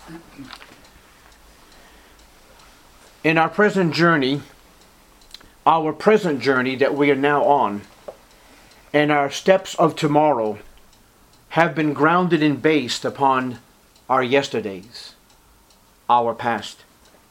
In our present journey that we are now on, and our steps of tomorrow have been grounded and based upon our yesterdays, our past.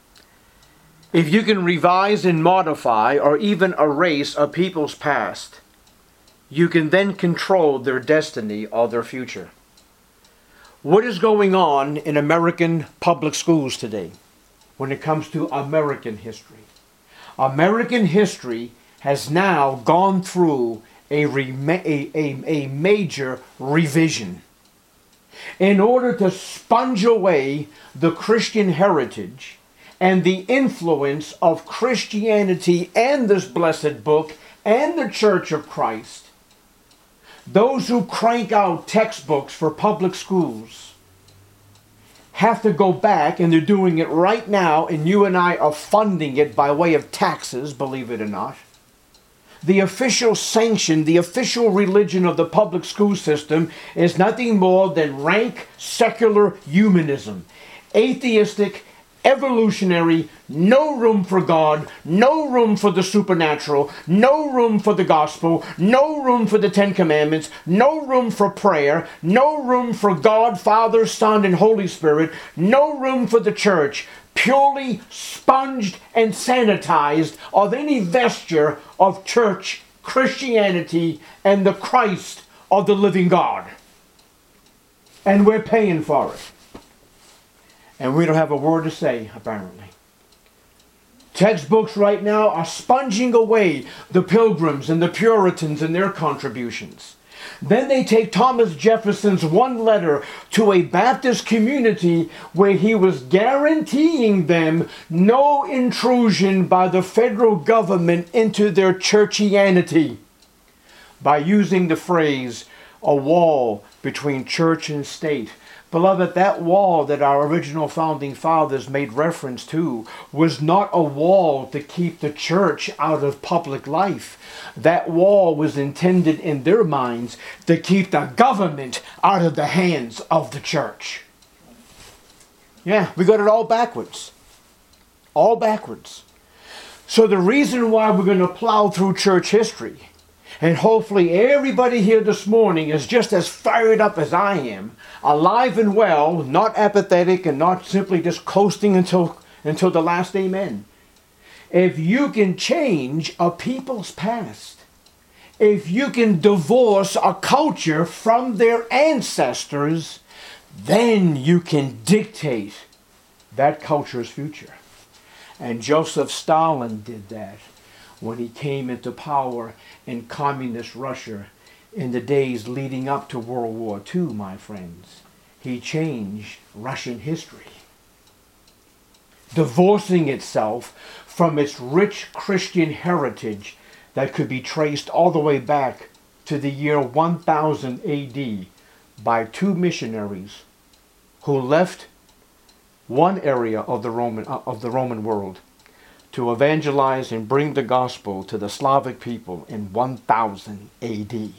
If you can revise and modify or even erase a people's past, you can then control their destiny or their future. What is going on in American public schools today when it comes to American history? American history has now gone through a major revision. In order to sponge away the Christian heritage and the influence of Christianity and this blessed book and the Church of Christ, those who crank out textbooks for public schools have to go back, and they're doing it right now, and you and I are funding it by way of taxes, believe it or not. The official sanction, the official religion of the public school system is nothing more than rank secular humanism. Atheistic, evolutionary, no room for God, no room for the supernatural, no room for the gospel, no room for the Ten Commandments, no room for prayer, no room for God, Father, Son, and Holy Spirit, no room for the church, purely sponged and sanitized of any vesture of church, Christianity, and the Christ of the living God. And we're paying for it. And we don't have a word to say, apparently. Textbooks right now are sponging away the Pilgrims and the Puritans and their contributions. Then they take Thomas Jefferson's one letter to a Baptist community where he was guaranteeing them no intrusion by the federal government into their churchianity by using the phrase, a wall between church and state. Beloved, that wall that our original founding fathers made reference to was not a wall to keep the church out of public life. That wall was intended in their minds to keep the government out of the hands of the church. Yeah, we got it all backwards. All backwards. So the reason why we're going to plow through church history, and hopefully everybody here this morning is just as fired up as I am, alive and well, not apathetic and not simply just coasting until the last amen. If you can change a people's past, if you can divorce a culture from their ancestors, then you can dictate that culture's future. And Joseph Stalin did that when he came into power in communist Russia in the days leading up to World War II, my friends. He changed Russian history, divorcing itself from its rich Christian heritage that could be traced all the way back to the year 1000 AD by two missionaries who left one area of the Roman world to evangelize and bring the gospel to the Slavic people in 1000 AD.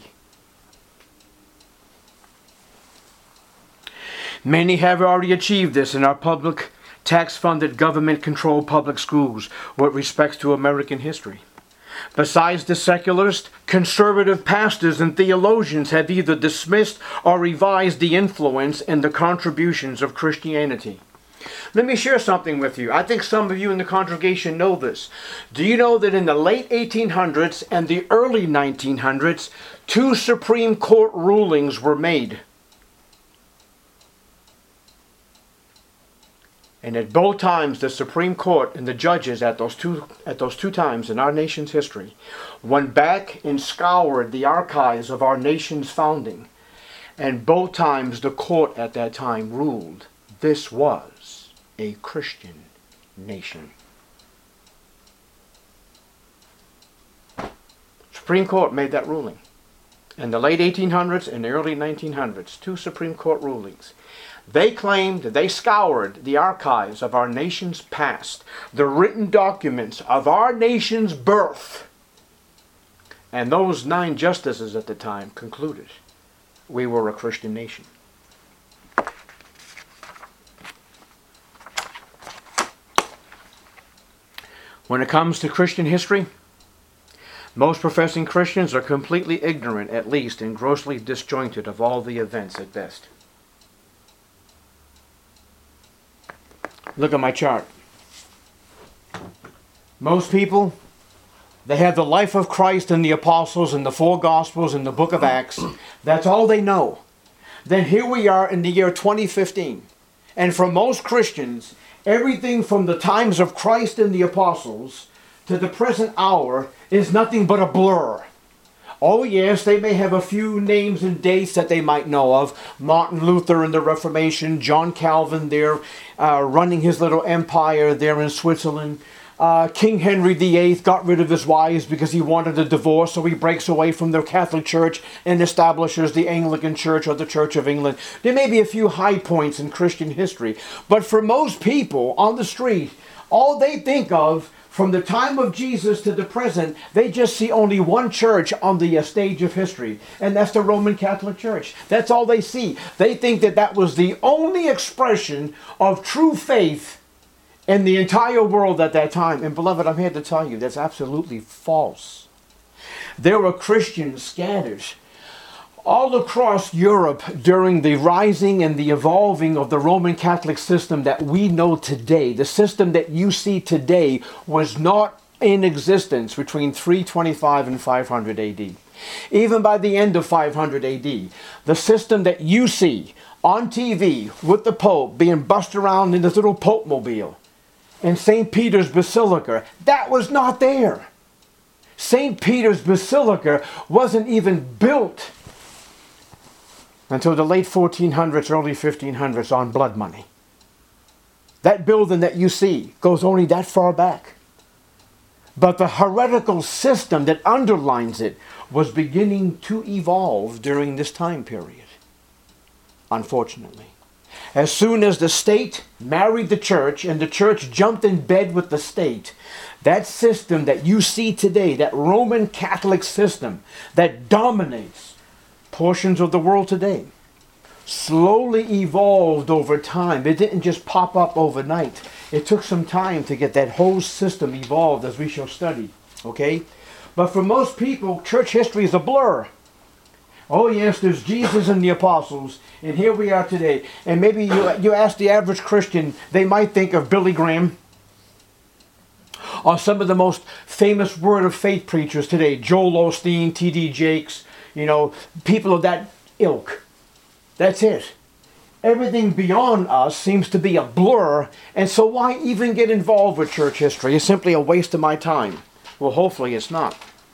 Many have already achieved this in our public, tax-funded, government-controlled public schools with respects to American history. Besides the secularist, conservative pastors and theologians have either dismissed or revised the influence and the contributions of Christianity. Let me share something with you. I think some of you in the congregation know this. Do you know that in the late 1800s and the early 1900s, two Supreme Court rulings were made? And at both times, the Supreme Court and the judges at those two times in our nation's history went back and scoured the archives of our nation's founding. And both times, the court at that time ruled this was a Christian nation. Supreme Court made that ruling. In the late 1800s and the early 1900s, two Supreme Court rulings. They claimed, they scoured the archives of our nation's past, the written documents of our nation's birth. And those 9 justices at the time concluded we were a Christian nation. When it comes to Christian history, most professing Christians are completely ignorant, at least, and grossly disjointed of all the events at best. Look at my chart. Most people, they have the life of Christ and the apostles and the four gospels and the book of Acts. That's all they know. Then here we are in the year 2015. And for most Christians, everything from the times of Christ and the apostles to the present hour is nothing but a blur. Oh yes, they may have a few names and dates that they might know of. Martin Luther and the Reformation, John Calvin there running his little empire there in Switzerland. King Henry VIII got rid of his wives because he wanted a divorce, so he breaks away from the Catholic Church and establishes the Anglican Church or the Church of England. There may be a few high points in Christian history, but for most people on the street, all they think of from the time of Jesus to the present, they just see only one church on the stage of history, and that's the Roman Catholic Church. That's all they see. They think that that was the only expression of true faith in the entire world at that time. And beloved, I'm here to tell you that's absolutely false. There were Christians scattered all across Europe during the rising and the evolving of the Roman Catholic system that we know today. The system that you see today was not in existence between 325 and 500 AD. Even by the end of 500 AD, the system that you see on TV with the Pope being bussed around in this little Pope mobile in St. Peter's Basilica, that was not there. St. Peter's Basilica wasn't even built until the late 1400s, early 1500s on blood money. That building that you see goes only that far back. But the heretical system that underlines it was beginning to evolve during this time period, unfortunately. As soon as the state married the church and the church jumped in bed with the state, that system that you see today, that Roman Catholic system that dominates portions of the world today, slowly evolved over time. It didn't just pop up overnight. It took some time to get that whole system evolved, as we shall study. Okay? But for most people, church history is a blur. Oh yes, there's Jesus and the apostles, and here we are today. And maybe you ask the average Christian, they might think of Billy Graham, or some of the most famous Word of Faith preachers today, Joel Osteen, T.D. Jakes, people of that ilk. That's it. Everything beyond us seems to be a blur, and so why even get involved with church history? It's simply a waste of my time. Well, hopefully it's not.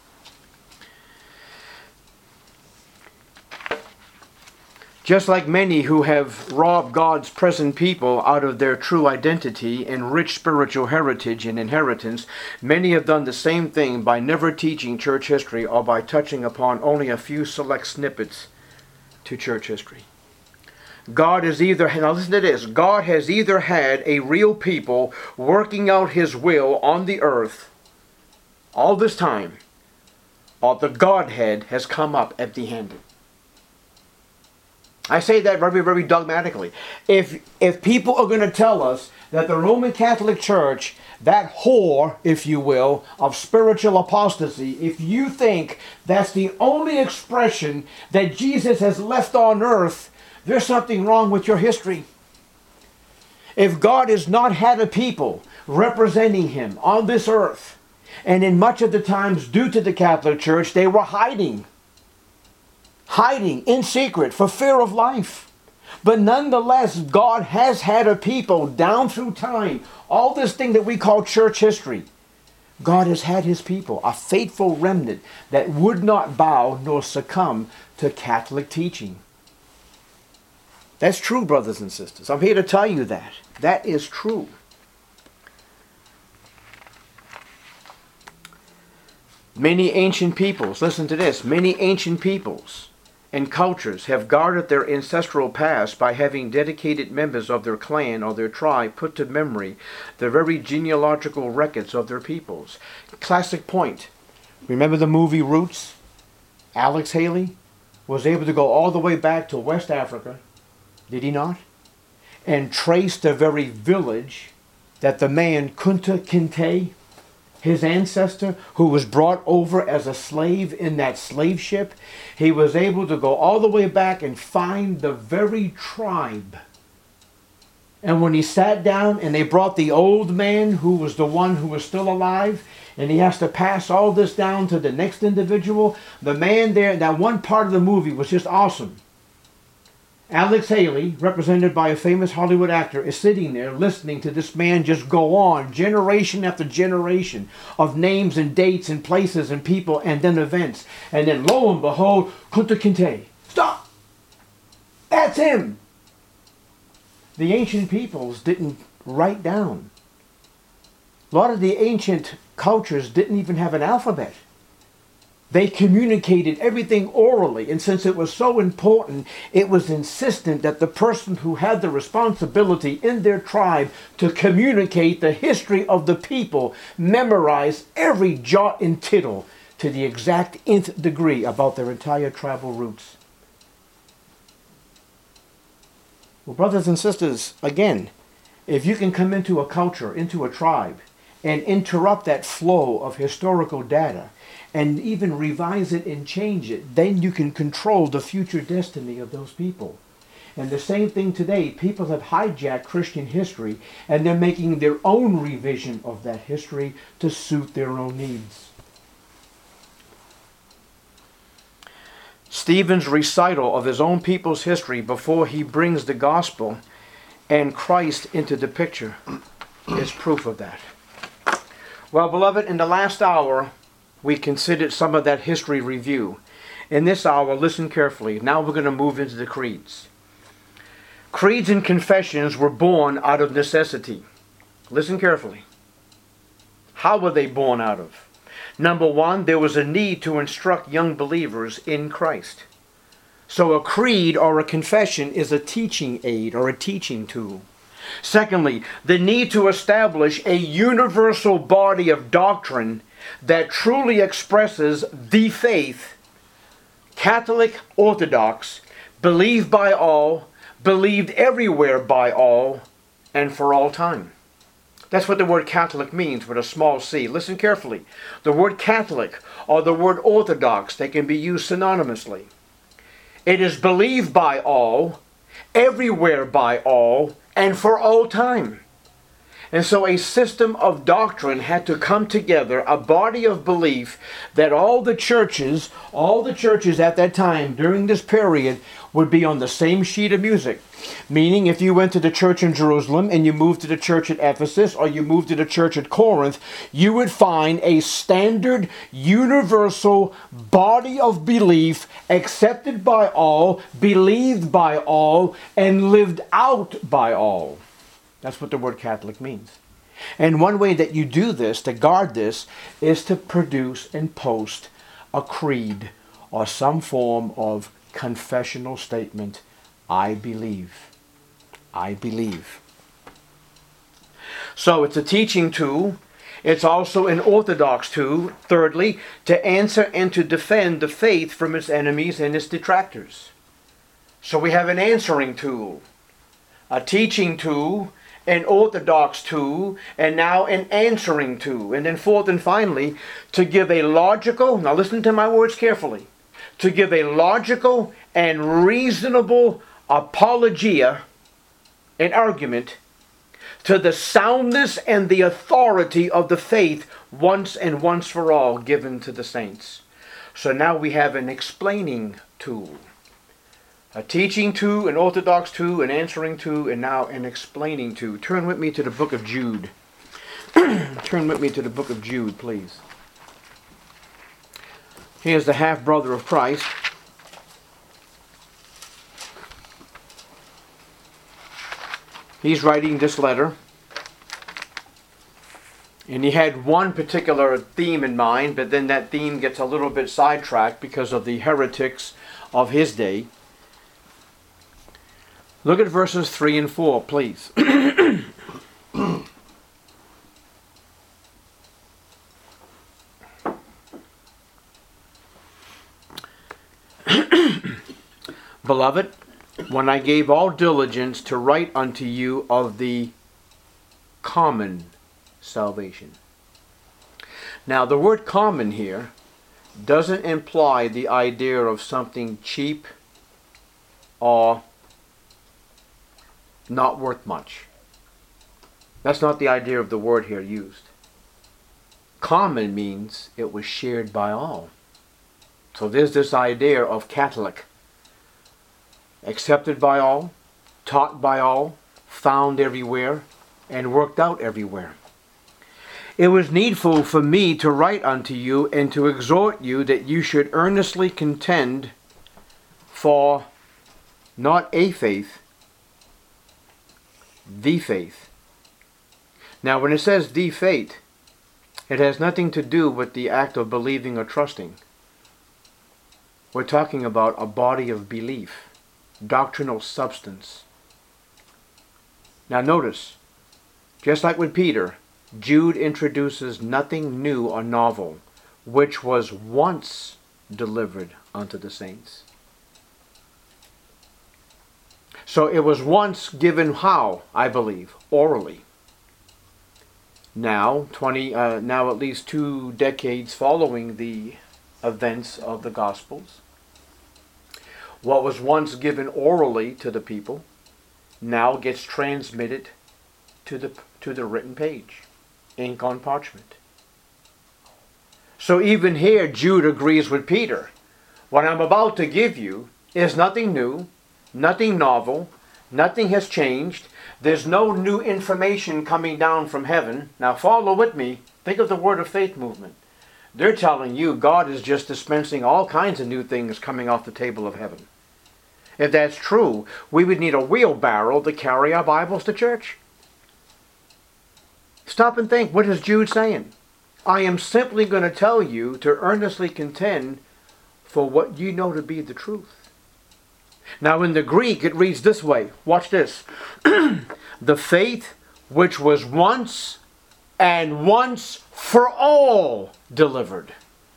Just like many who have robbed God's present people out of their true identity and rich spiritual heritage and inheritance, many have done the same thing by never teaching church history or by touching upon only a few select snippets to church history. God has either, now listen to this, God has either had a real people working out His will on the earth all this time, or the Godhead has come up empty-handed. I say that very, very dogmatically. If people are going to tell us that the Roman Catholic Church, that whore, if you will, of spiritual apostasy, if you think that's the only expression that Jesus has left on earth, there's something wrong with your history. If God has not had a people representing Him on this earth, and in much of the times due to the Catholic Church, they were hiding in secret for fear of life. But nonetheless, God has had a people down through time. All this thing that we call church history, God has had His people, a faithful remnant that would not bow nor succumb to Catholic teaching. That's true, brothers and sisters. I'm here to tell you that. That is true. Many ancient peoples, listen to this, many ancient peoples and cultures have guarded their ancestral past by having dedicated members of their clan or their tribe put to memory the very genealogical records of their peoples. Classic point. Remember the movie Roots? Alex Haley was able to go all the way back to West Africa, did he not? And trace the very village that the man Kunta Kinte his ancestor who was brought over as a slave in that slave ship, he was able to go all the way back and find the very tribe. And when he sat down and they brought the old man who was the one who was still alive, and he has to pass all this down to the next individual, the man there, that one part of the movie was just awesome. Alex Haley, represented by a famous Hollywood actor, is sitting there listening to this man just go on, generation after generation, of names and dates and places and people and then events. And then lo and behold, Kunta Kinte. Stop! That's him! The ancient peoples didn't write down. A lot of the ancient cultures didn't even have an alphabet. They communicated everything orally, and since it was so important, it was insistent that the person who had the responsibility in their tribe to communicate the history of the people memorize every jot and tittle to the exact nth degree about their entire tribal roots. Well, brothers and sisters, again, if you can come into a culture, into a tribe, and interrupt that flow of historical data, and even revise it and change it, then you can control the future destiny of those people. And the same thing today, people have hijacked Christian history, and they're making their own revision of that history to suit their own needs. Stephen's recital of his own people's history before he brings the gospel and Christ into the picture is proof of that. Well, beloved, in the last hour, we considered some of that history review. In this hour, listen carefully. Now we're going to move into the creeds. Creeds and confessions were born out of necessity. Listen carefully. How were they born out of? Number one, there was a need to instruct young believers in Christ. So a creed or a confession is a teaching aid or a teaching tool. Secondly, the need to establish a universal body of doctrine that truly expresses the faith, Catholic, Orthodox, believed by all, believed everywhere by all, and for all time. That's what the word Catholic means with a small c. Listen carefully. The word Catholic or the word Orthodox, they can be used synonymously. It is believed by all, everywhere by all, and for all time. And so a system of doctrine had to come together, a body of belief that all the churches at that time during this period would be on the same sheet of music. Meaning if you went to the church in Jerusalem and you moved to the church at Ephesus or you moved to the church at Corinth, you would find a standard universal body of belief accepted by all, believed by all, and lived out by all. That's what the word Catholic means. And one way that you do this, to guard this, is to produce and post a creed or some form of confessional statement. I believe. I believe. So it's a teaching tool. It's also an orthodox tool. Thirdly, to answer and to defend the faith from its enemies and its detractors. So we have an answering tool, a teaching tool, an orthodox tool, and now an answering tool. And then fourth and finally, to give a logical, now listen to my words carefully, to give a logical and reasonable apologia, an argument, to the soundness and the authority of the faith once and once for all given to the saints. So now we have an explaining tool. A teaching tool, an orthodox tool, an answering tool, and now an explaining tool. Turn with me to the book of Jude. Turn with me to the book of Jude, please. Here's the half-brother of Christ. He's writing this letter. And he had one particular theme in mind, but then that theme gets a little bit sidetracked because of the heretics of his day. Look at verses 3 and 4, please. Beloved, when I gave all diligence to write unto you of the common salvation. Now, the word common here doesn't imply the idea of something cheap or not worth much. That's not the idea of the word here used. Common means it was shared by all. So there's this idea of Catholic. Accepted by all, taught by all, found everywhere, and worked out everywhere. It was needful for me to write unto you and to exhort you that you should earnestly contend for not a faith, the faith. Now when it says the faith, it has nothing to do with the act of believing or trusting. We're talking about a body of belief, doctrinal substance. Now notice, just like with Peter, Jude introduces nothing new or novel, which was once delivered unto the saints. So it was once given how, I believe, orally. Now, now at least 2 decades following the events of the Gospels, what was once given orally to the people now gets transmitted to the written page, ink on parchment. So even here, Jude agrees with Peter. What I'm about to give you is nothing new, nothing novel, nothing has changed. There's no new information coming down from heaven. Now follow with me. Think of the Word of Faith movement. They're telling you God is just dispensing all kinds of new things coming off the table of heaven. If that's true, we would need a wheelbarrow to carry our Bibles to church. Stop and think, what is Jude saying? I am simply going to tell you to earnestly contend for what you know to be the truth. Now in the Greek it reads this way. Watch this. The faith which was once and once for all delivered.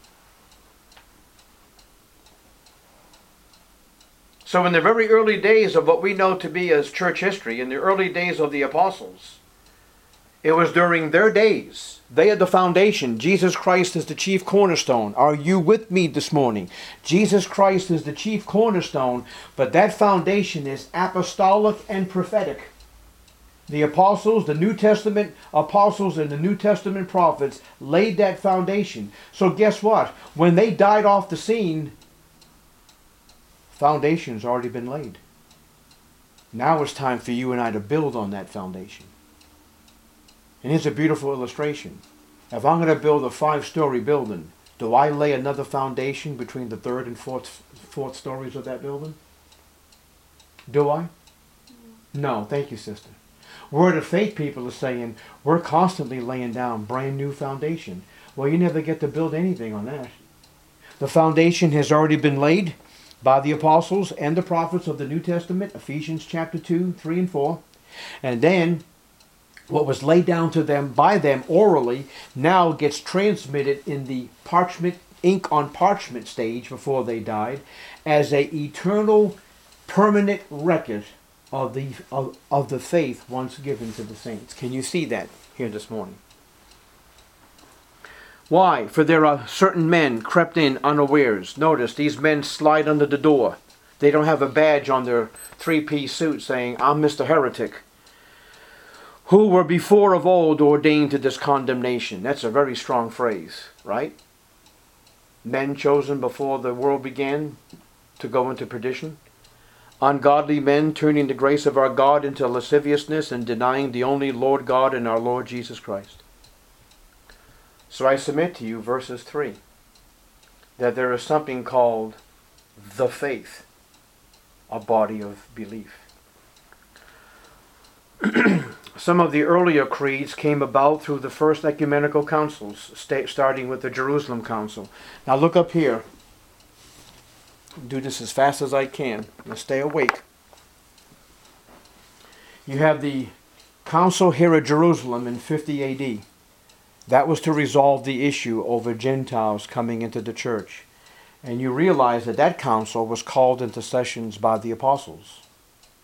So in the very early days of what we know to be as church history, in the early days of the apostles, it was during their days. They had the foundation. Jesus Christ is the chief cornerstone. Are you with me this morning? Jesus Christ is the chief cornerstone, but that foundation is apostolic and prophetic. The apostles, the New Testament apostles and the New Testament prophets laid that foundation. So guess what? When they died off the scene, foundation's already been laid. Now it's time for you and I to build on that foundation. And here's a beautiful illustration. If I'm going to build a 5-story building, do I lay another foundation between the 3rd and 4th stories of that building? Do I? No, thank you, sister. Word of Faith people are saying, we're constantly laying down brand new foundation. Well, you never get to build anything on that. The foundation has already been laid by the apostles and the prophets of the New Testament, Ephesians chapter 2, 3, and 4. And then what was laid down to them by them orally now gets transmitted in the parchment, ink on parchment stage before they died as a eternal, permanent record of the faith once given to the saints. Can you see that here this morning? Why? For there are certain men crept in unawares. Notice, these men slide under the door. They don't have a badge on their 3-piece suit saying, I'm Mr. Heretic. Who were before of old ordained to this condemnation. That's a very strong phrase, right? Men chosen before the world began to go into perdition. Ungodly men turning the grace of our God into lasciviousness and denying the only Lord God and our Lord Jesus Christ. So I submit to you, verses 3, that there is something called the faith, a body of belief. Some of the earlier creeds came about through the first ecumenical councils, starting with the Jerusalem Council. Now look up here. Do this as fast as I can. Now stay awake. You have the council here at Jerusalem in 50 AD. That was to resolve the issue over Gentiles coming into the church. And you realize that that council was called into sessions by the apostles.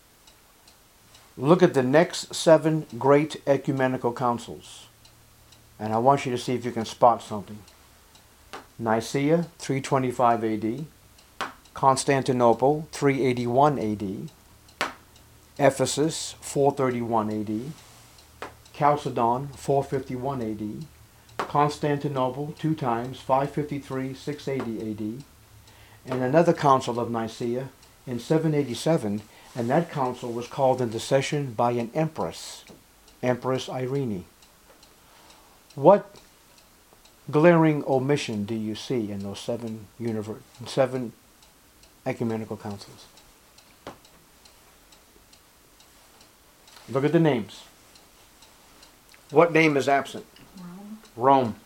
Look at the next 7 great ecumenical councils. And I want you to see if you can spot something. Nicaea, 325 AD. Constantinople, 381 AD. Ephesus, 431 AD. Chalcedon, 451 AD. Constantinople, 2 times, 553, 680 AD. And another council of Nicaea in 787, and that council was called into session by an empress, Empress Irene. What glaring omission do you see in those seven ecumenical councils? Look at the names. What name is absent? Rome.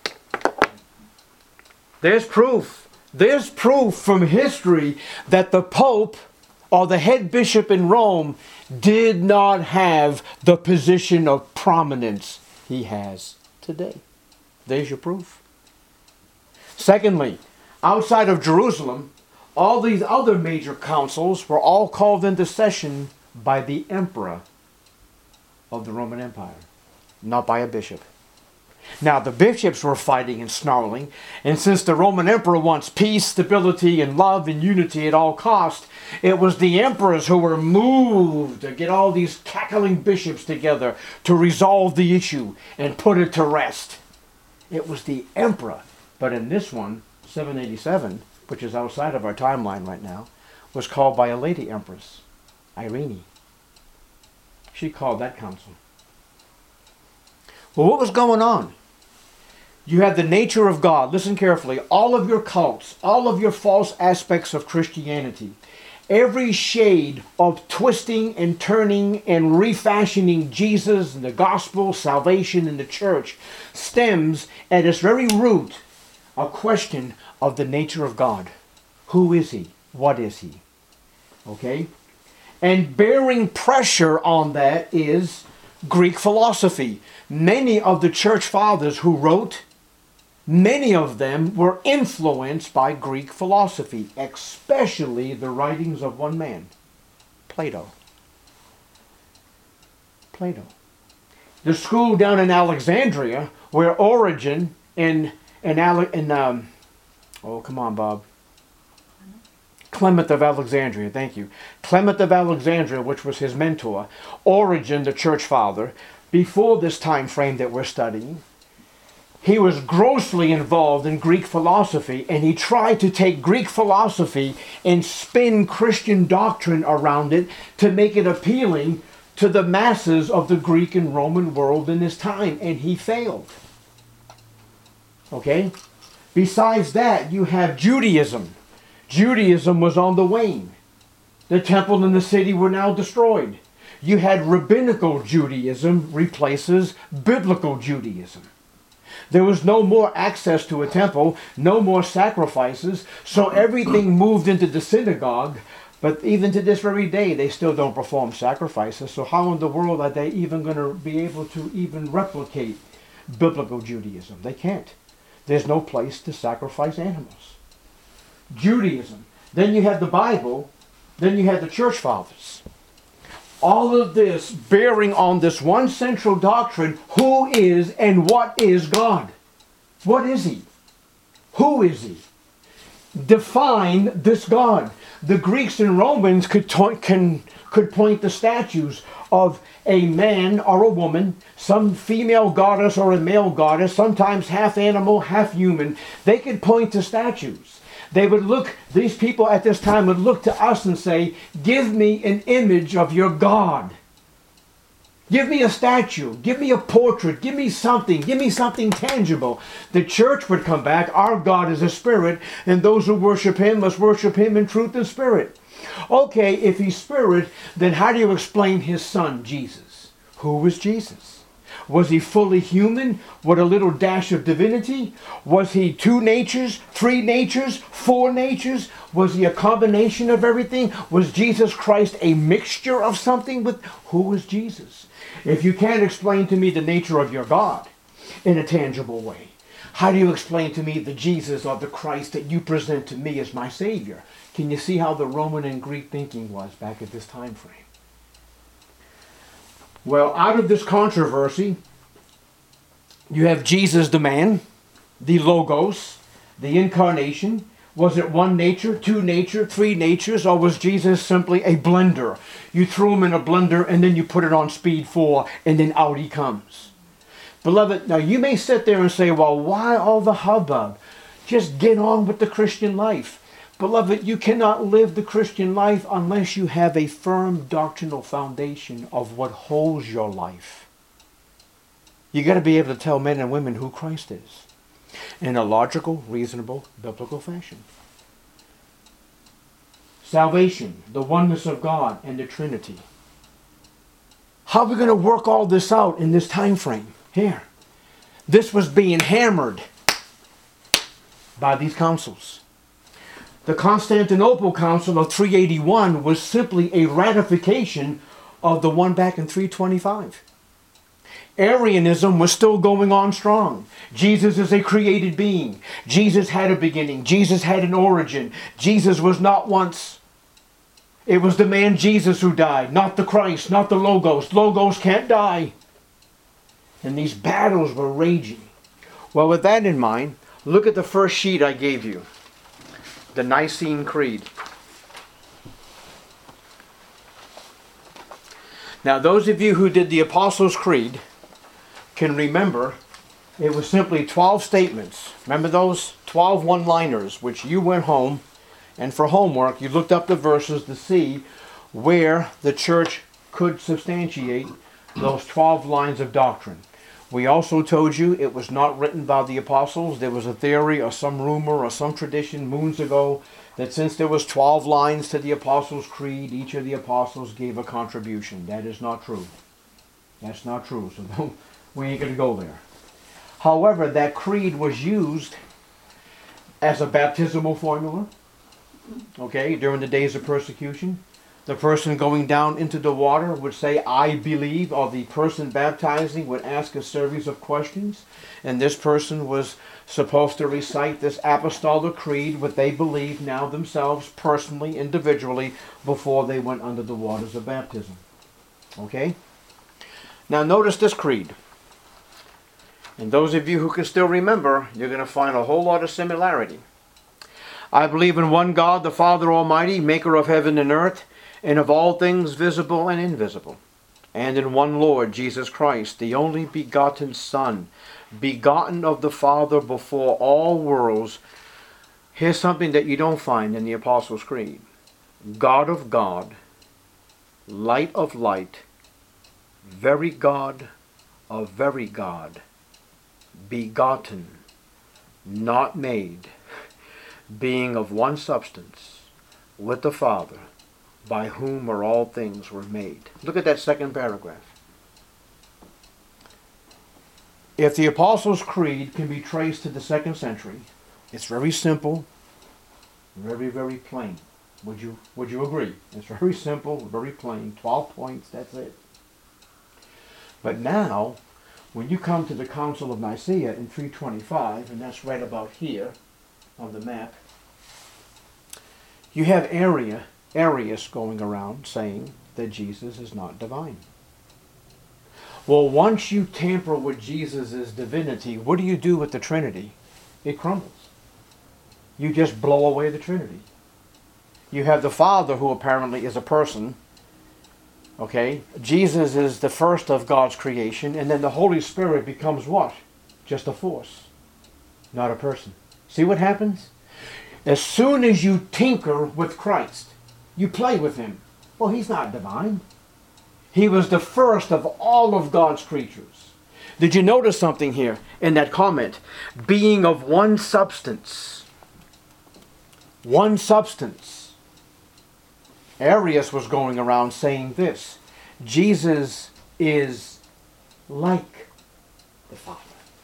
There's proof. There's proof from history that the Pope or the head bishop in Rome did not have the position of prominence he has today. There's your proof. Secondly, outside of Jerusalem, all these other major councils were all called into session by the emperor of the Roman Empire, not by a bishop. Now, the bishops were fighting and snarling, and since the Roman emperor wants peace, stability, and love and unity at all cost, it was the emperors who were moved to get all these cackling bishops together to resolve the issue and put it to rest. It was the emperor. But in this one, 787, which is outside of our timeline right now, was called by a lady empress, Irene. She called that council. Well, what was going on? You had the nature of God. Listen carefully. All of your cults, all of your false aspects of Christianity, every shade of twisting and turning and refashioning Jesus and the gospel, salvation, and the church stems at its very root a question of the nature of God. Who is He? What is He? Okay? And bearing pressure on that is Greek philosophy. Many of the church fathers who wrote, many of them were influenced by Greek philosophy, especially the writings of one man, Plato. Plato. The school down in Alexandria, where Origen Clement of Alexandria, thank you. Clement of Alexandria, which was his mentor, Origen, the church father, before this time frame that we're studying, he was grossly involved in Greek philosophy, and he tried to take Greek philosophy and spin Christian doctrine around it to make it appealing to the masses of the Greek and Roman world in his time, and he failed. Okay? Besides that, you have Judaism. Judaism was on the wane. The temple and the city were now destroyed. You had rabbinical Judaism replaces biblical Judaism. There was no more access to a temple, no more sacrifices, so everything moved into the synagogue. But even to this very day, they still don't perform sacrifices. So how in the world are they even going to be able to even replicate biblical Judaism? They can't. There's no place to sacrifice animals. Judaism. Then you had the Bible. Then you had the church fathers. All of this bearing on this one central doctrine: who is and what is God? What is He? Who is He? Define this God. The Greeks and Romans could point to statues of a man or a woman, some female goddess or a male goddess, sometimes half animal, half human. They could point to statues. They would look, these people at this time would look to us and say, give me an image of your God. Give me a statue. Give me a portrait. Give me something tangible. The church would come back. Our God is a spirit, and those who worship Him must worship Him in truth and spirit. Okay, if He's spirit, then how do you explain His Son, Jesus? Who was Jesus? Was He fully human with a little dash of divinity? Was He 2 natures, 3 natures, 4 natures? Was He a combination of everything? Was Jesus Christ a mixture of something? Who was Jesus? If you can't explain to me the nature of your God in a tangible way, how do you explain to me the Jesus or the Christ that you present to me as my Savior? Can you see how the Roman and Greek thinking was back at this time frame? Well, out of this controversy, You have Jesus the man, the Logos, the incarnation. Was it one nature, two nature, three natures, or was Jesus simply a blender? You threw him in a blender and then you put it on speed 4 and then out he comes. Beloved, now you may sit there and say, well, why all the hubbub? Just get on with the Christian life. Beloved, you cannot live the Christian life unless you have a firm doctrinal foundation of what holds your life. You got to be able to tell men and women who Christ is in a logical, reasonable, biblical fashion. Salvation, the oneness of God, and the Trinity. How are we going to work all this out in this time frame? Here. This was being hammered by these councils. The Constantinople Council of 381 was simply a ratification of the one back in 325. Arianism was still going on strong. Jesus is a created being. Jesus had a beginning. Jesus had an origin. Jesus was not once. It was the man Jesus who died, not the Christ, not the Logos. Logos can't die. And these battles were raging. Well, with that in mind, look at the first sheet I gave you. The Nicene Creed. Now, those of you who did the Apostles' Creed can remember it was simply 12 statements. Remember those 12 one-liners, which you went home and for homework you looked up the verses to see where the church could substantiate those 12 lines of doctrine. We also told you it was not written by the apostles. There was a theory or some rumor or some tradition moons ago that since there was 12 lines to the Apostles' Creed, each of the apostles gave a contribution. That is not true. That's not true. So we ain't going to go there. However, that creed was used as a baptismal formula, okay, during the days of persecution. The person going down into the water would say, I believe, or the person baptizing would ask a series of questions, and this person was supposed to recite this apostolic creed, what they believed now themselves, personally, individually, before they went under the waters of baptism. Okay? Now notice this creed. And those of you who can still remember, you're going to find a whole lot of similarity. I believe in one God, the Father Almighty, maker of heaven and earth, and of all things visible and invisible, and in one Lord Jesus Christ, the only begotten Son, begotten of the Father before all worlds. Here's something that you don't find in the Apostles' Creed. God of God, light of light, very God of very God, begotten, not made, being of one substance with the Father, by whom are all things were made. Look at that second paragraph. If the Apostles' Creed can be traced to the 2nd century, it's very simple, very, very plain. Would you agree? It's very simple, very plain, 12 points, that's it. But now, when you come to the Council of Nicaea in 325, and that's right about here on the map, you have Arius going around saying that Jesus is not divine. Well, once you tamper with Jesus' divinity, what do you do with the Trinity? It crumbles. You just blow away the Trinity. You have the Father, who apparently is a person. Okay? Jesus is the first of God's creation, and then the Holy Spirit becomes what? Just a force, not a person. See what happens? As soon as you tinker with Christ, you play with him. Well, he's not divine. He was the first of all of God's creatures. Did you notice something here in that comment? Being of one substance. One substance. Arius was going around saying this: Jesus is like the Father,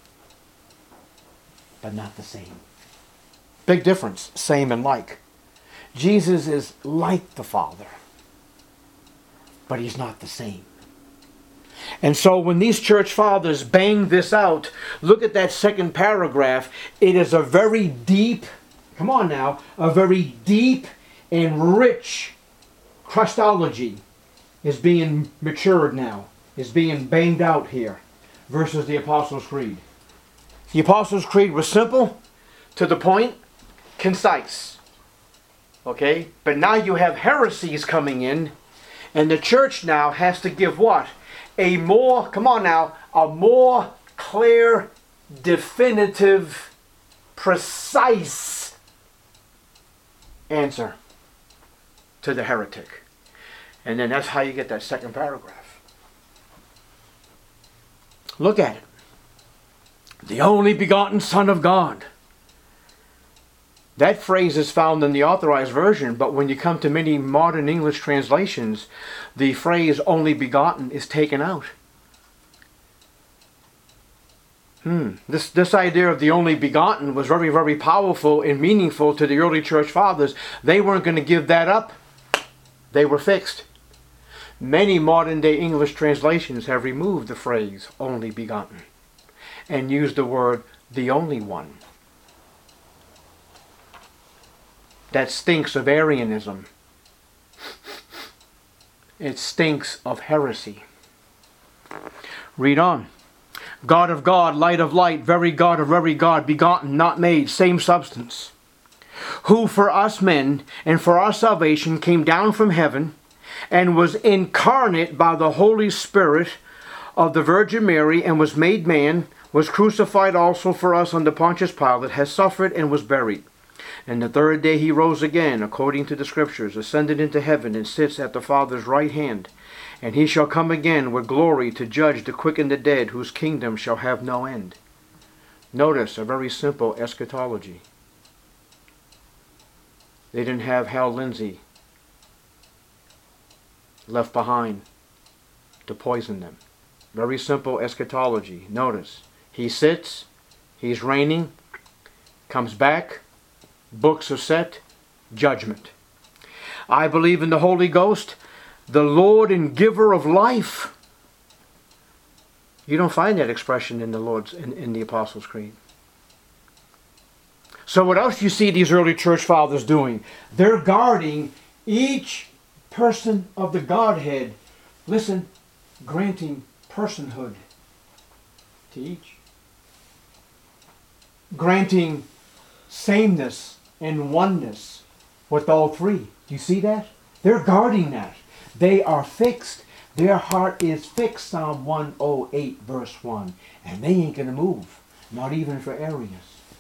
but not the same. Big difference, same and like. Jesus is like the Father, but he's not the same. And so when these church fathers bang this out, look at that second paragraph. It is a very deep, come on now, a very deep and rich Christology is being matured now, is being banged out here, versus the Apostles' Creed. The Apostles' Creed was simple, to the point, concise. Okay? But now you have heresies coming in, and the church now has to give what? A more, come on now, a more clear, definitive, precise answer to the heretic. And then that's how you get that second paragraph. Look at it. The only begotten Son of God. That phrase is found in the Authorized Version, but when you come to many modern English translations, the phrase only begotten is taken out. This idea of the only begotten was very, very powerful and meaningful to the early church fathers. They weren't going to give that up. They were fixed. Many modern day English translations have removed the phrase only begotten and used the word the only one. That stinks of Arianism. It stinks of heresy. Read on. God of God, light of light, very God of very God, begotten, not made, same substance. Who for us men and for our salvation came down from heaven and was incarnate by the Holy Spirit of the Virgin Mary and was made man, was crucified also for us under Pontius Pilate, has suffered and was buried. And the third day he rose again, according to the Scriptures, ascended into heaven, and sits at the Father's right hand. And he shall come again with glory to judge the quick and the dead, whose kingdom shall have no end. Notice a very simple eschatology. They didn't have Hal Lindsey left behind to poison them. Very simple eschatology. Notice, he sits, he's reigning, comes back, books are set, judgment. I believe in the Holy Ghost, the Lord and giver of life. You don't find that expression in the Apostles' Creed. So what else do you see these early church fathers doing? They're guarding each person of the Godhead. Listen, granting personhood to each. Granting sameness and oneness with all three. Do you see that? They're guarding that. They are fixed. Their heart is fixed, Psalm 108 verse 1. And they ain't going to move. Not even for Arius.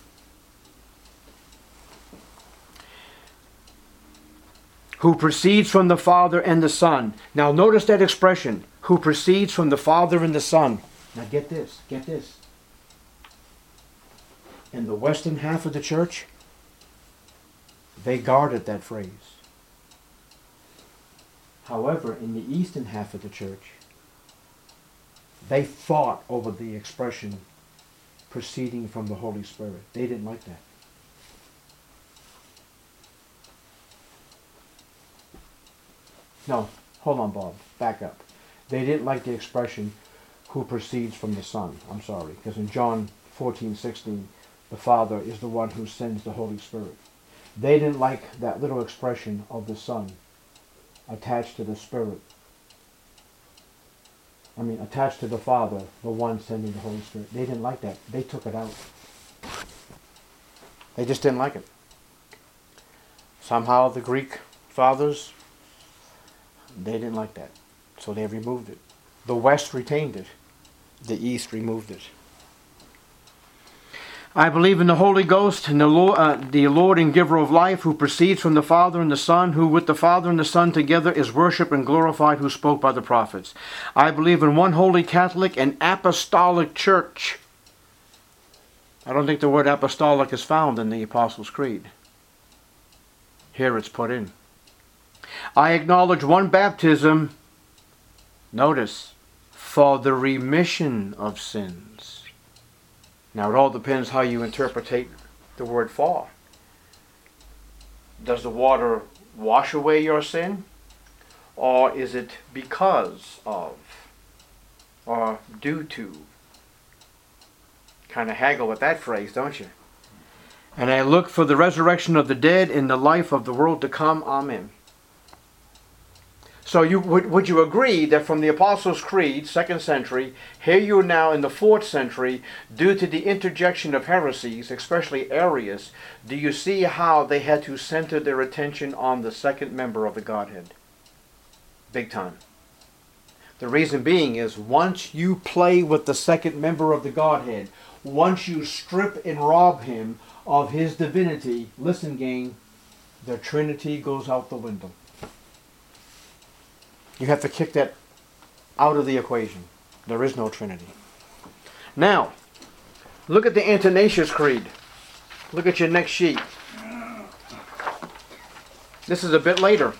Who proceeds from the Father and the Son. Now notice that expression. Who proceeds from the Father and the Son. Now get this. Get this. In the western half of the church, they guarded that phrase. However, in the eastern half of the church, they fought over the expression proceeding from the Holy Spirit. They didn't like that. No, hold on, Bob. Back up. They didn't like the expression who proceeds from the Son. I'm sorry. Because in John 14:16, the Father is the one who sends the Holy Spirit. They didn't like that little expression of the Son attached to the Spirit. Attached to the Father, the one sending the Holy Spirit. They didn't like that. They took it out. They just didn't like it. Somehow the Greek fathers, they didn't like that. So they removed it. The West retained it. The East removed it. I believe in the Holy Ghost and the Lord and giver of life, who proceeds from the Father and the Son, who with the Father and the Son together is worshipped and glorified, who spoke by the prophets. I believe in one holy Catholic and apostolic church. I don't think the word apostolic is found in the Apostles' Creed. Here it's put in. I acknowledge one baptism, notice, for the remission of sins. Now it all depends how you interpret the word for. Does the water wash away your sin? Or is it because of? Or due to? Kind of haggle with that phrase, don't you? And I look for the resurrection of the dead and the life of the world to come. Amen. So would you agree that from the Apostles' Creed, 2nd century, here you are now in the 4th century, due to the interjection of heresies, especially Arius, do you see how they had to center their attention on the second member of the Godhead? Big time. The reason being is once you play with the second member of the Godhead, once you strip and rob him of his divinity, listen gang, the Trinity goes out the window. You have to kick that out of the equation. There is no Trinity. Now, look at the Athanasius Creed. Look at your next sheet. This is a bit later.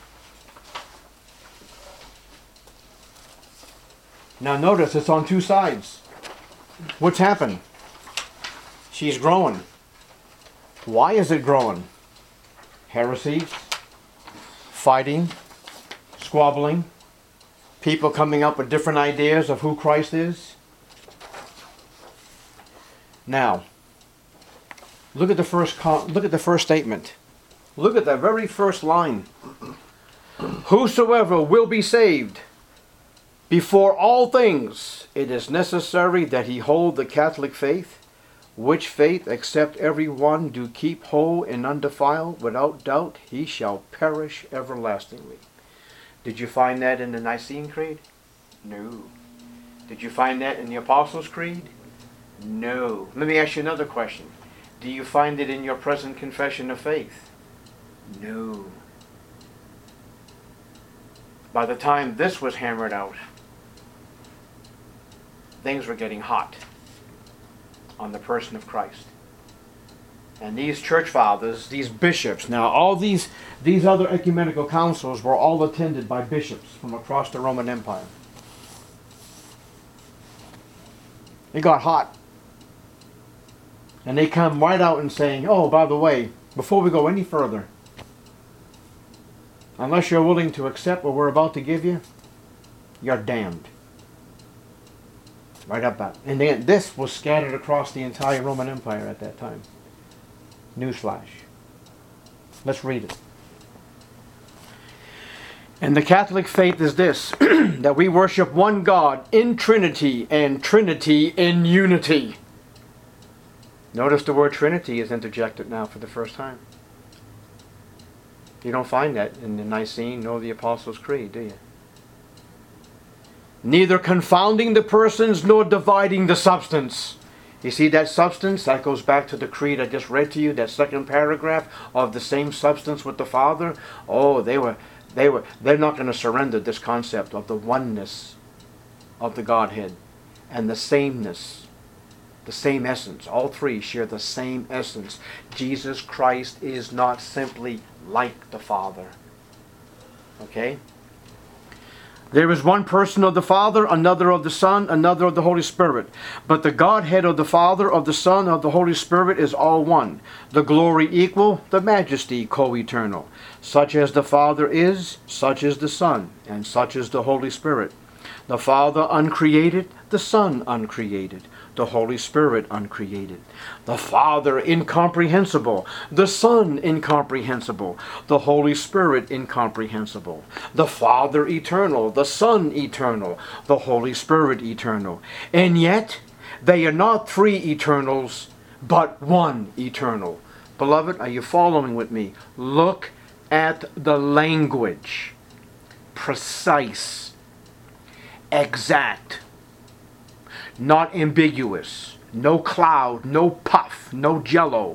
Now notice it's on two sides. What's happened? She's growing. Why is it growing? Heresies, fighting, squabbling, people coming up with different ideas of who Christ is. Now, look at the first statement. Look at that very first line. Whosoever will be saved, before all things, it is necessary that he hold the Catholic faith, which faith, except every one do keep whole and undefiled, without doubt he shall perish everlastingly. Did you find that in the Nicene Creed? No. Did you find that in the Apostles' Creed? No. Let me ask you another question. Do you find it in your present confession of faith? No. By the time this was hammered out, things were getting hot on the person of Christ. And these church fathers, these bishops, now all these other ecumenical councils were all attended by bishops from across the Roman Empire. It got hot. And they come right out and saying, oh, by the way, before we go any further, unless you're willing to accept what we're about to give you, you're damned. Right up that. And then this was scattered across the entire Roman Empire at that time. Newsflash. Let's read it. And the Catholic faith is this, that we worship one God in Trinity and Trinity in unity. Notice the word Trinity is interjected now for the first time. You don't find that in the Nicene nor the Apostles' Creed, do you? Neither confounding the persons nor dividing the substance. You see that substance? That goes back to the creed I just read to you, that second paragraph of the same substance with the Father. Oh, they're not going to surrender this concept of the oneness of the Godhead and the sameness, the same essence. All three share the same essence. Jesus Christ is not simply like the Father. Okay? There is one person of the Father, another of the Son, another of the Holy Spirit. But the Godhead of the Father, of the Son, of the Holy Spirit is all one. The glory equal, the majesty co-eternal. Such as the Father is, such is the Son, and such is the Holy Spirit. The Father uncreated, the Son uncreated, the Holy Spirit uncreated. The Father incomprehensible, the Son incomprehensible, the Holy Spirit incomprehensible. The Father eternal, the Son eternal, the Holy Spirit eternal. And yet, they are not three eternals, but one eternal. Beloved, are you following with me? Look at the language. Precise. Exact. Not ambiguous. No cloud, no puff, no jello.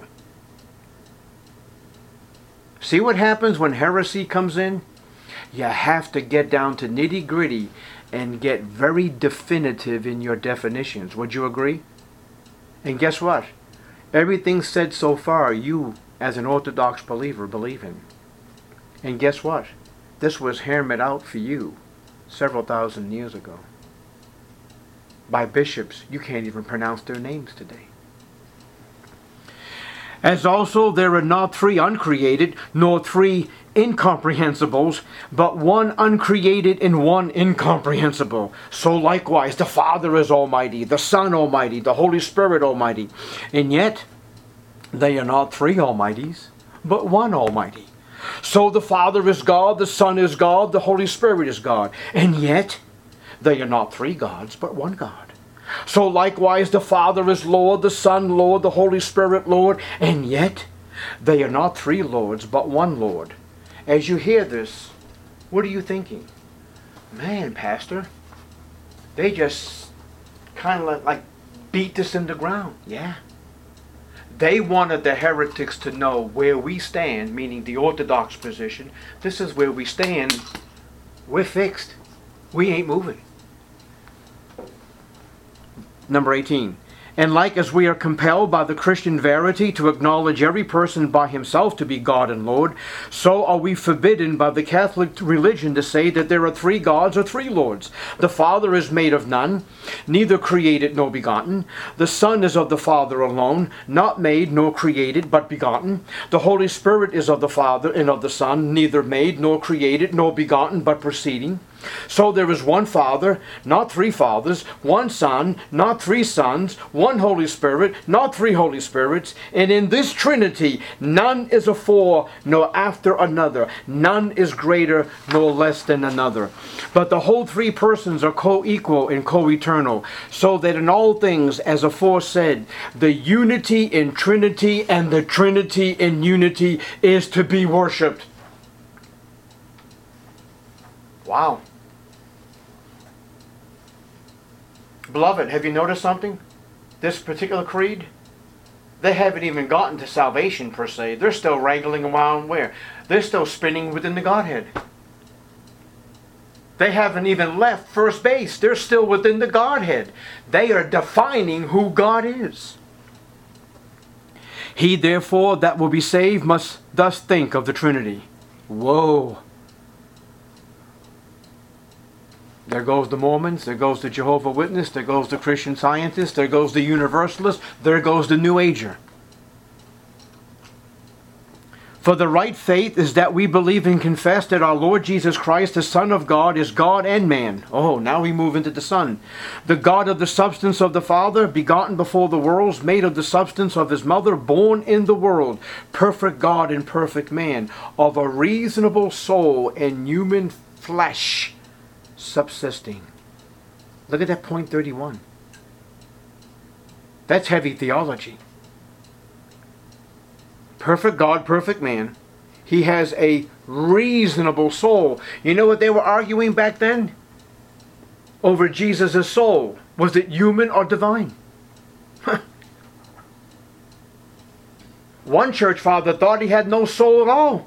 See what happens when heresy comes in? You have to get down to nitty-gritty and get very definitive in your definitions. Would you agree? And guess what? Everything said so far, you, as an Orthodox believer, believe in. And guess what? This was hammered out for you several thousand years ago by bishops. You can't even pronounce their names today. As also there are not three uncreated, nor three incomprehensibles, but one uncreated and one incomprehensible. So likewise the Father is almighty, the Son almighty, the Holy Spirit almighty. And yet they are not three almighties, but one almighty. So the Father is God, the Son is God, the Holy Spirit is God. And yet, they are not three gods, but one God. So likewise, the Father is Lord, the Son Lord, the Holy Spirit Lord. And yet, they are not three Lords, but one Lord. As you hear this, what are you thinking? Man, Pastor, they just kind of like beat this in the ground. Yeah. They wanted the heretics to know where we stand, meaning the Orthodox position. This is where we stand. We're fixed. We ain't moving. Number 18. And like as we are compelled by the Christian verity to acknowledge every person by himself to be God and Lord, so are we forbidden by the Catholic religion to say that there are three gods or three lords. The Father is made of none, neither created nor begotten. The Son is of the Father alone, not made nor created, but begotten. The Holy Spirit is of the Father and of the Son, neither made nor created nor begotten, but proceeding. So there is one Father, not three fathers, one Son, not three sons, one Holy Spirit, not three Holy Spirits, and in this Trinity none is afore nor after another, none is greater nor less than another. But the whole three persons are co-equal and co-eternal, so that in all things, as aforesaid, the unity in Trinity and the Trinity in unity is to be worshipped. Wow. Beloved, have you noticed something? This particular creed, they haven't even gotten to salvation per se. They're still wrangling around where? They're still spinning within the Godhead. They haven't even left first base. They're still within the Godhead. They are defining who God is. He therefore that will be saved must thus think of the Trinity. Whoa. There goes the Mormons, there goes the Jehovah's Witness, there goes the Christian Scientist, there goes the Universalist, there goes the New Ager. For the right faith is that we believe and confess that our Lord Jesus Christ, the Son of God, is God and man. Oh, now we move into the Son. The God of the substance of the Father, begotten before the worlds, made of the substance of his mother, born in the world, perfect God and perfect man, of a reasonable soul and human flesh, subsisting. Look at that point 31. That's heavy theology. Perfect God, perfect man. He has a reasonable soul. You know what they were arguing back then? Over Jesus' soul. Was it human or divine? One church father thought he had no soul at all.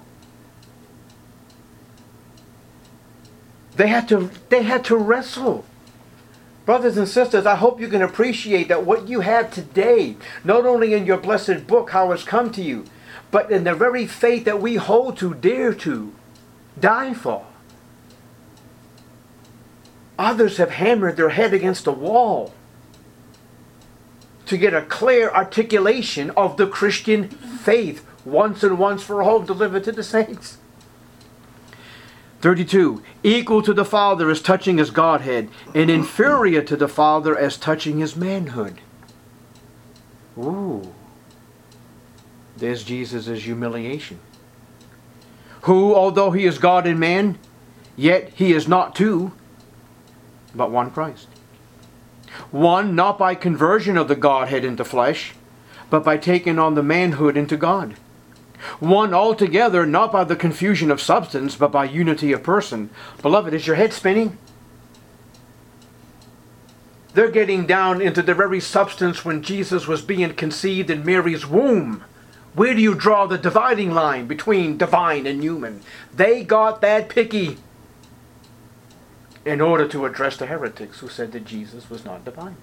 They had to wrestle. Brothers and sisters, I hope you can appreciate that what you have today, not only in your blessed book, how it's come to you, but in the very faith that we hold to, dare to, die for. Others have hammered their head against the wall to get a clear articulation of the Christian faith, once and once for all delivered to the saints. 32. Equal to the Father as touching his Godhead, and inferior to the Father as touching his manhood. Ooh. There's Jesus' humiliation. Who, although he is God and man, yet he is not two, but one Christ. One, not by conversion of the Godhead into flesh, but by taking on the manhood into God. One altogether, not by the confusion of substance, but by unity of person. Beloved, is your head spinning? They're getting down into the very substance when Jesus was being conceived in Mary's womb. Where do you draw the dividing line between divine and human? They got that picky in order to address the heretics who said that Jesus was not divine.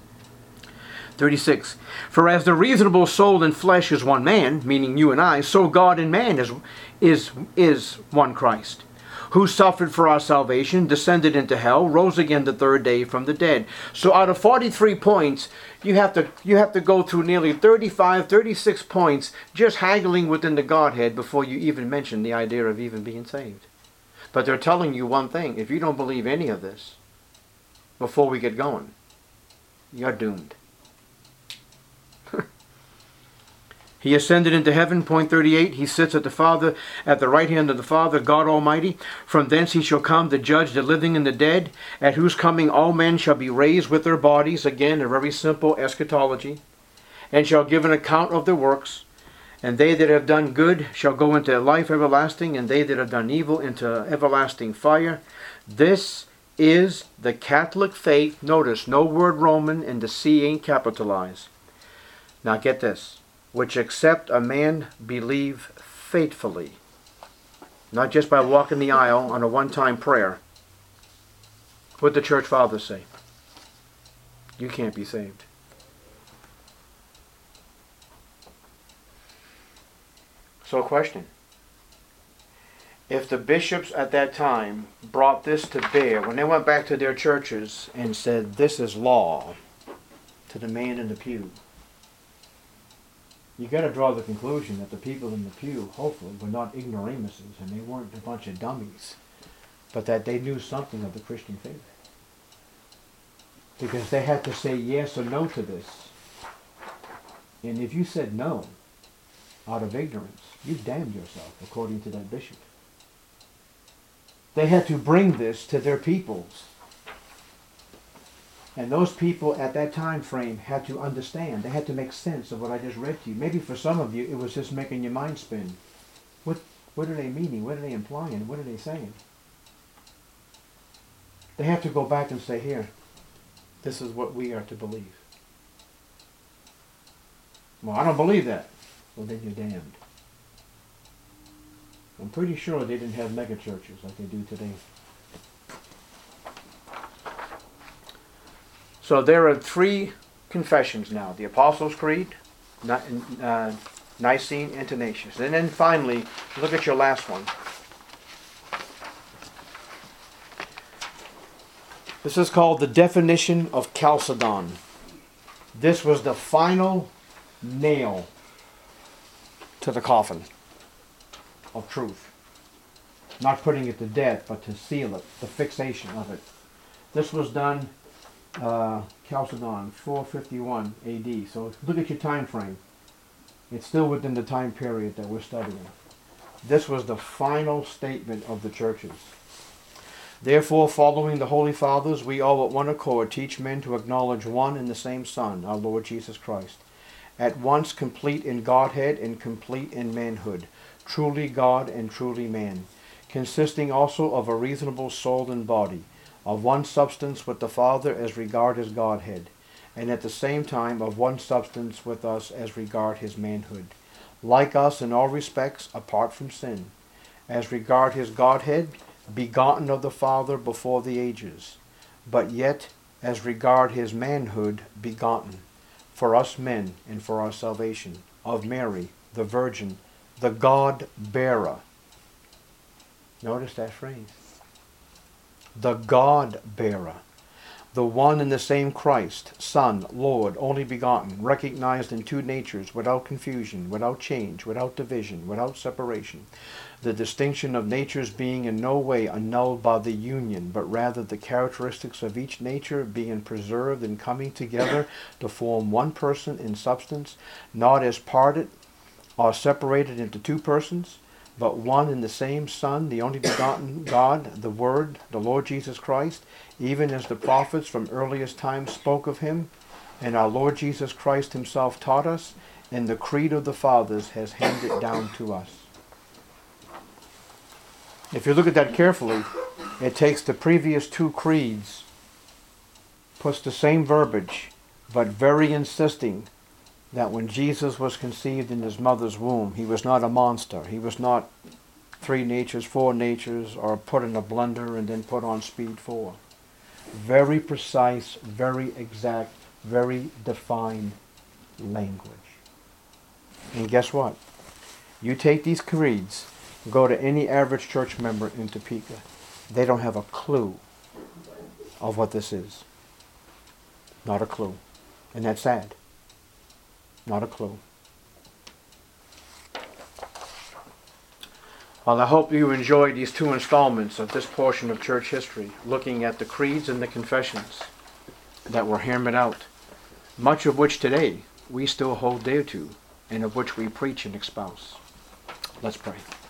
36. For as the reasonable soul and flesh is one man, meaning you and I, so God and man is one Christ, who suffered for our salvation, descended into hell, rose again the third day from the dead. So out of 43 points, you have to go through nearly 35, 36 points just haggling within the Godhead before you even mention the idea of even being saved. But they're telling you one thing: if you don't believe any of this before we get going, you're doomed. He ascended into heaven, point 38. He sits at the right hand of the Father, God Almighty. From thence he shall come to judge the living and the dead, at whose coming all men shall be raised with their bodies. Again, a very simple eschatology. And shall give an account of their works. And they that have done good shall go into life everlasting, and they that have done evil into everlasting fire. This is the Catholic faith. Notice, no word Roman, and the C ain't capitalized. Now get this. Which except a man believe faithfully, not just by walking the aisle on a one-time prayer. What did the church fathers say? You can't be saved. So a question. If the bishops at that time brought this to bear, when they went back to their churches and said, this is law, to the man in the pew, you got to draw the conclusion that the people in the pew, hopefully, were not ignoramuses and they weren't a bunch of dummies, but that they knew something of the Christian faith. Because they had to say yes or no to this. And if you said no, out of ignorance, you damned yourself, according to that bishop. They had to bring this to their peoples. And those people at that time frame had to understand. They had to make sense of what I just read to you. Maybe for some of you, it was just making your mind spin. What are they meaning? What are they implying? What are they saying? They have to go back and say, here, this is what we are to believe. Well, I don't believe that. Well, then you're damned. I'm pretty sure they didn't have mega churches like they do today. So there are three confessions now. The Apostles' Creed, Nicene, and Athanasius. And then finally, look at your last one. This is called the definition of Chalcedon. This was the final nail to the coffin of truth. Not putting it to death, but to seal it, the fixation of it. This was done Chalcedon, 451 AD. So look at your time frame. It's still within the time period that we're studying. This was the final statement of the churches. Therefore, following the Holy Fathers, we all at one accord teach men to acknowledge one and the same Son, our Lord Jesus Christ, at once complete in Godhead and complete in manhood, truly God and truly man, consisting also of a reasonable soul and body, of one substance with the Father as regard his Godhead, and at the same time of one substance with us as regard his manhood, like us in all respects apart from sin, as regard his Godhead, begotten of the Father before the ages, but yet as regard his manhood begotten, for us men and for our salvation, of Mary, the Virgin, the God-bearer. Notice that phrase. The God-bearer, the one and the same Christ, Son, Lord, only begotten, recognized in two natures, without confusion, without change, without division, without separation, the distinction of natures being in no way annulled by the union, but rather the characteristics of each nature being preserved and coming together to form one person in substance, not as parted or separated into two persons, but one and the same Son, the only begotten God, the Word, the Lord Jesus Christ, even as the prophets from earliest times spoke of him, and our Lord Jesus Christ himself taught us, and the creed of the fathers has handed down to us. If you look at that carefully, it takes the previous two creeds, puts the same verbiage, but very insisting that when Jesus was conceived in his mother's womb, he was not a monster. He was not 3 natures, 4 natures, or put in a blender and then put on speed 4. Very precise, very exact, very defined language. And guess what? You take these creeds, go to any average church member in Topeka, they don't have a clue of what this is. Not a clue. And that's sad. Not a clue. Well, I hope you enjoyed these 2 installments of this portion of church history, looking at the creeds and the confessions that were hammered out, much of which today we still hold dear to and of which we preach and espouse. Let's pray.